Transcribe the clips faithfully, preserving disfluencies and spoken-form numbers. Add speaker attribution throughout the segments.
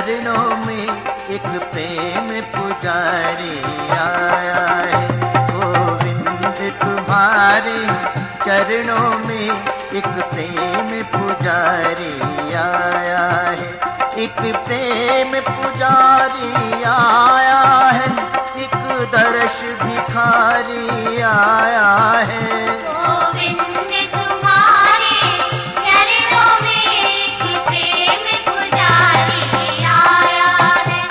Speaker 1: चरणों में एक प्रेम पुजारी आया है। गोविंद तुम्हारे चरणों में एक प्रेम पुजारी आया है। एक प्रेम पुजारी आया है, एक दर्श भिखारी आया है।
Speaker 2: गोविंद तुम्हारे चरणों में एक प्रेम पुजारी आया है।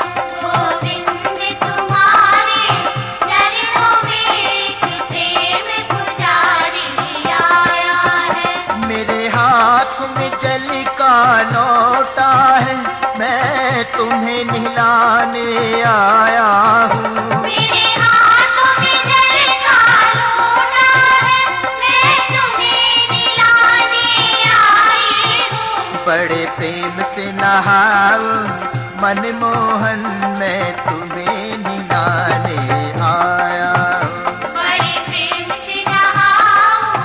Speaker 2: गोविंद तुम्हारे चरणों में एक प्रेम पुजारी आया है।
Speaker 1: मेरे हाथ में जल का लोटा है, मैं तुम्हें नहलाने आया हूँ।
Speaker 2: मेरे हाथों में जल का लोटा है, मैं तुम्हें नहलाने आई हूँ।
Speaker 1: बड़े प्रेम से नहाओ मनमोहन, मैं तुम्हें नहलाने आया हूँ।
Speaker 2: बड़े प्रेम से नहाओ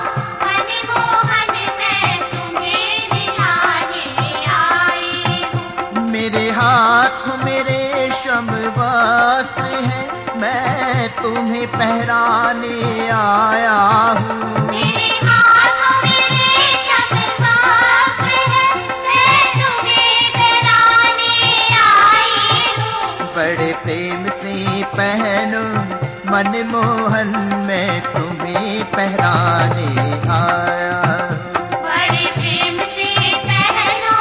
Speaker 2: मनमोहन, मैं तुम्हें नहलाने आई हूँ।
Speaker 1: मेरे हाथ में रेशम वस्त्र है, मैं तुम्हें पहराने आया हूँ।
Speaker 2: मेरे हाथों में रेशम वस्त्र है, मैं तुम्हें पहनाने आई हूँ।
Speaker 1: बड़े प्रेम से पहनो मनमोहन, मैं तुम्हें पहराने आया हूँ।
Speaker 2: बड़े प्रेम से पहनो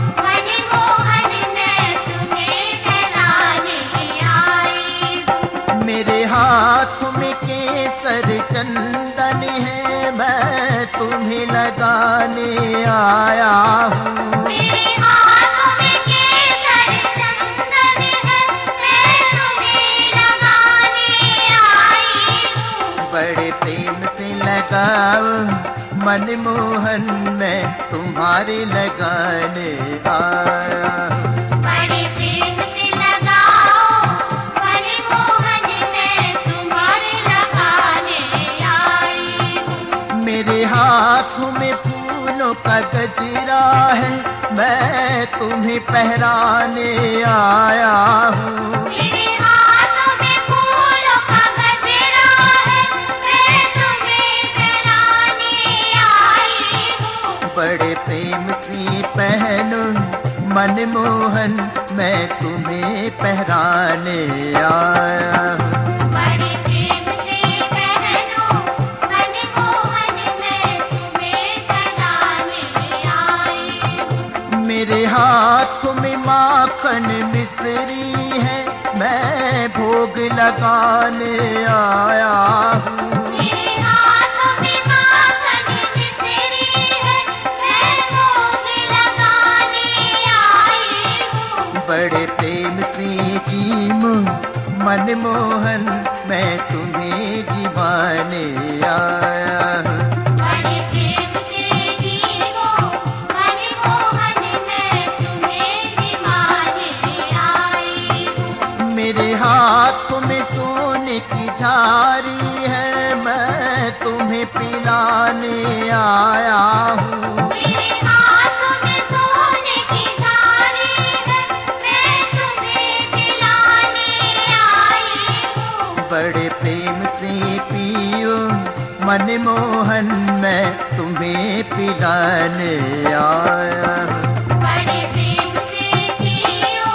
Speaker 2: मनमोहन, मैं तुम्हें पहनाने आई हूँ।
Speaker 1: मेरे हाथ में केसर चंदन है, मैं तुम्हें लगाने आया हूँ।
Speaker 2: मेरे हाथों में केसर चंदन है, मैं तुम्हें लगाने आई हूँ।
Speaker 1: बड़े प्रेम से लगाओ मनमोहन, मैं तुम्हारे लगाने आया हूँ।
Speaker 2: बड़े प्रेम से लगाओ मनमोहन, मैं तुम्हारे लगाने आई हूँ।
Speaker 1: मेरे हाथों में फूलों का गजरा है, मैं तुम्हें पहराने आया हूँ।
Speaker 2: मेरे हाथों में फूलों का गजरा है, मैं तुम्हें पहनाने आई हूँ।
Speaker 1: बड़े प्रेम से पहनो मनमोहन, मैं तुम्हें पहराने आया हूँ।
Speaker 2: बड़े प्रेम से पहनो मनमोहन, मैं तुम्हें पहनाने आई हूँ।
Speaker 1: मेरे हाथ में माखन मिश्री है, मैं भोग लगाने आया हूँ।
Speaker 2: मेरे हाथों में माखन मिश्री है, मैं भोग लगाने आई हूँ।
Speaker 1: बड़े प्रेम से जीमो मनमोहन, मैं तुम्हें जीवाने आया हूँ।
Speaker 2: बड़े प्रेम से जीवो मनमोहन, मैं तुम्हें दीवाने आई हूँ।
Speaker 1: मेरे हाथ में सोने की झारी है, मैं तुम्हें पिलाने आया हूँ।
Speaker 2: मेरे हाथों में सोने की झारी है, मैं तुम्हें पिलाने आई हूँ।
Speaker 1: बड़े प्रेम से पियो मनमोहन, मैं तुम्हें पिलाने आया हूँ।
Speaker 2: बड़े प्रेम से जियो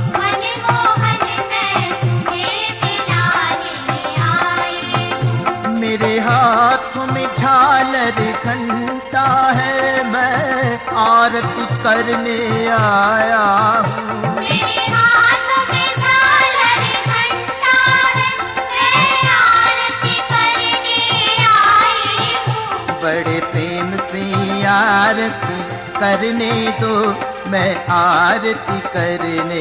Speaker 2: मनमोहन, मैं तुम्हें पिलाने आई हूँ।
Speaker 1: मेरे हाथ में झालर घंटा है, मैं आरती करने आया हूँ।
Speaker 2: मेरे हाथों में झालर घंटा है, मैं आरती करने आई हूँ।
Speaker 1: बड़े प्रेम से आरती करने दो, मैं आरती करने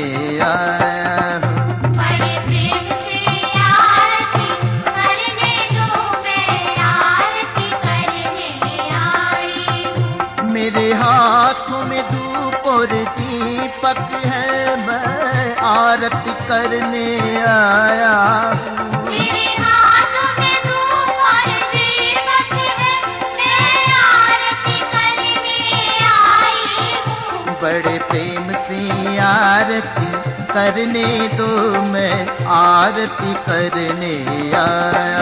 Speaker 1: आया हूँ।
Speaker 2: बड़े प्रेम से आरती करने दो, मैं आरती करने आई हूँ।
Speaker 1: मेरे हाथों में धूप और दीपक है, मैं आरती करने आया हूँ।
Speaker 2: मेरे हाथों में धूप और दीपक है, मैं आरती करने आई हूँ।
Speaker 1: बड़े प्रेम से आरती करने दो मैं आरती करने आया